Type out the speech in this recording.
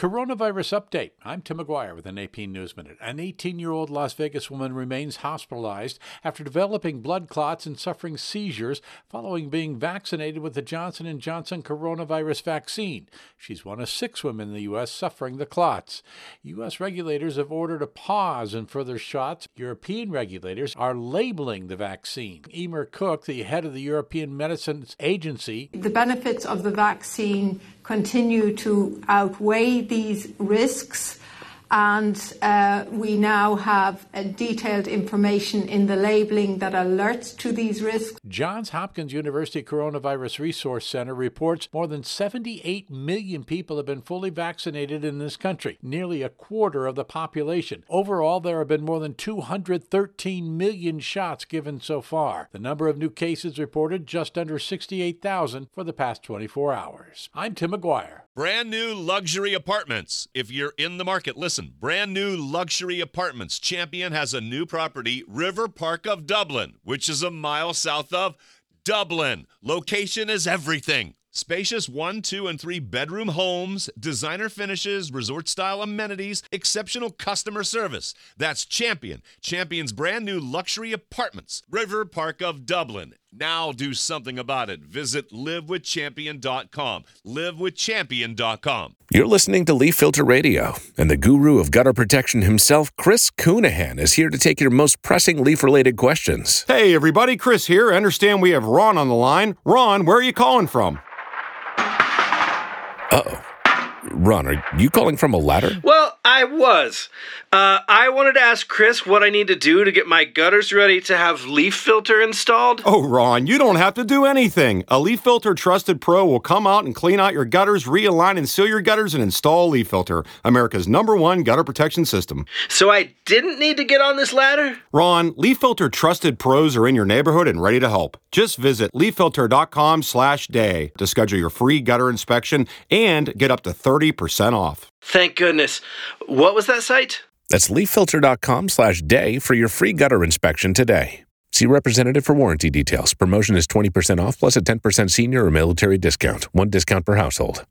Coronavirus update. I'm Tim McGuire with an AP News Minute. An 18-year-old Las Vegas woman remains hospitalized after developing blood clots and suffering seizures following being vaccinated with the Johnson & Johnson coronavirus vaccine. She's one of 6 women in the U.S. suffering the clots. U.S. regulators have ordered a pause in further shots. European regulators are labeling the vaccine. Emer Cook, the head of the European Medicines Agency. The benefits of the vaccine continue to outweigh these risks, and we now have detailed information in the labeling that alerts to these risks. Johns Hopkins University Coronavirus Resource Center reports more than 78 million people have been fully vaccinated in this country, nearly a quarter of the population. Overall, there have been more than 213 million shots given so far. The number of new cases reported just under 68,000 for the past 24 hours. I'm Tim McGuire. Brand new luxury apartments. If you're in the market, listen. Brand new luxury apartments. Champion has a new property, River Park of Dublin, which is a mile south of Dublin. Location is everything. Spacious 1, 2, and 3 bedroom homes, designer finishes, resort-style amenities, exceptional customer service. That's Champion. Champion's brand new luxury apartments. River Park of Dublin. Now do something about it. Visit livewithchampion.com. livewithchampion.com. You're listening to Leaf Filter Radio, and the guru of gutter protection himself, Chris Coonahan, is here to take your most pressing leaf-related questions. Hey, everybody, Chris here. I understand we have Ron on the line. Ron, where are you calling from? Uh-oh. Ron, are you calling from a ladder? Well, I was. I wanted to ask Chris what I need to do to get my gutters ready to have Leaf Filter installed. Oh, Ron, you don't have to do anything. A Leaf Filter Trusted Pro will come out and clean out your gutters, realign and seal your gutters, and install Leaf Filter, America's #1 gutter protection system. So I didn't need to get on this ladder? Ron, Leaf Filter Trusted Pros are in your neighborhood and ready to help. Just visit leaffilter.com/day to schedule your free gutter inspection and get up to 30% off. Thank goodness. What was that site? That's leaffilter.com/day for your free gutter inspection today. See representative for warranty details. Promotion is 20% off plus a 10% senior or military discount. One discount per household.